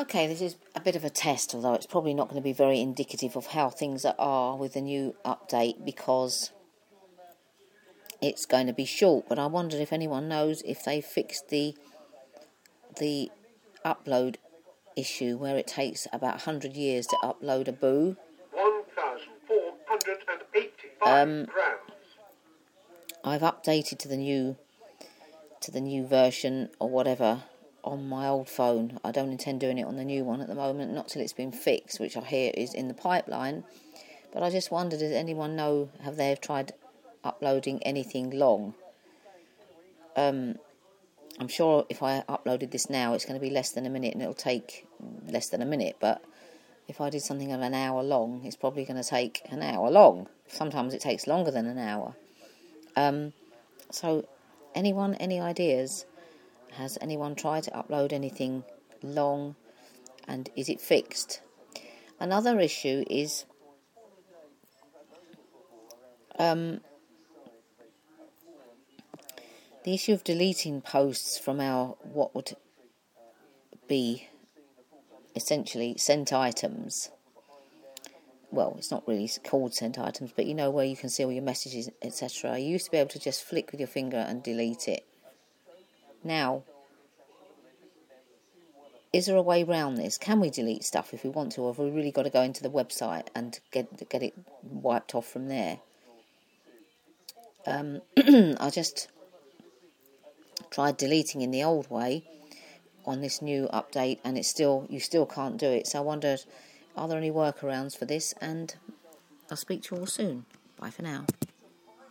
Okay, this is a bit of a test, although it's probably not going to be very indicative of how things are with the new update, because it's going to be short. But I wondered if anyone knows if they fixed the upload issue where it takes about 100 years to upload a boo. 1,485 grams. I've updated to the new version or whatever on my old phone. I don't intend doing it on the new one at the moment, not till it's been fixed, which I hear is in the pipeline. But I just wondered, does anyone know, have they tried uploading anything long? I'm sure if I uploaded this now, it's going to be less than a minute, and it'll take less than a minute. But if I did something of an hour long, it's probably going to take an hour long. Sometimes it takes longer than an hour. So, anyone, any ideas? Has anyone tried to upload anything long, and is it fixed? Another issue is the issue of deleting posts from our what would be essentially sent items. Well, it's not really called sent items, but you know, where you can see all your messages, etc. You used to be able to just flick with your finger and delete it. Now, is there a way around this? Can we delete stuff if we want to, or have we really got to go into the website and get it wiped off from there? I just tried deleting in the old way on this new update, and you still can't do it. So I wondered, are there any workarounds for this? And I'll speak to you all soon. Bye for now.